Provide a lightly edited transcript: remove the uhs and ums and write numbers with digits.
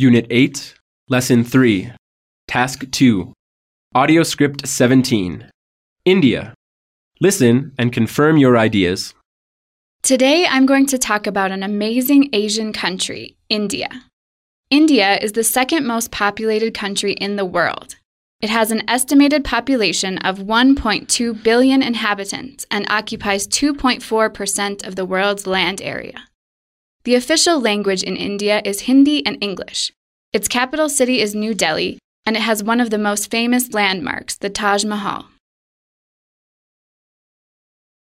Unit 8, Lesson 3, Task 2, Audio Script 17, India. Listen and confirm your ideas. Today I'm going to talk about an amazing Asian country, India. India is the second most populated country in the world. It has an estimated population of 1.2 billion inhabitants and occupies 2.4% of the world's land area. The official language in India is Hindi and English. Its capital city is New Delhi, and it has one of the most famous landmarks, the Taj Mahal.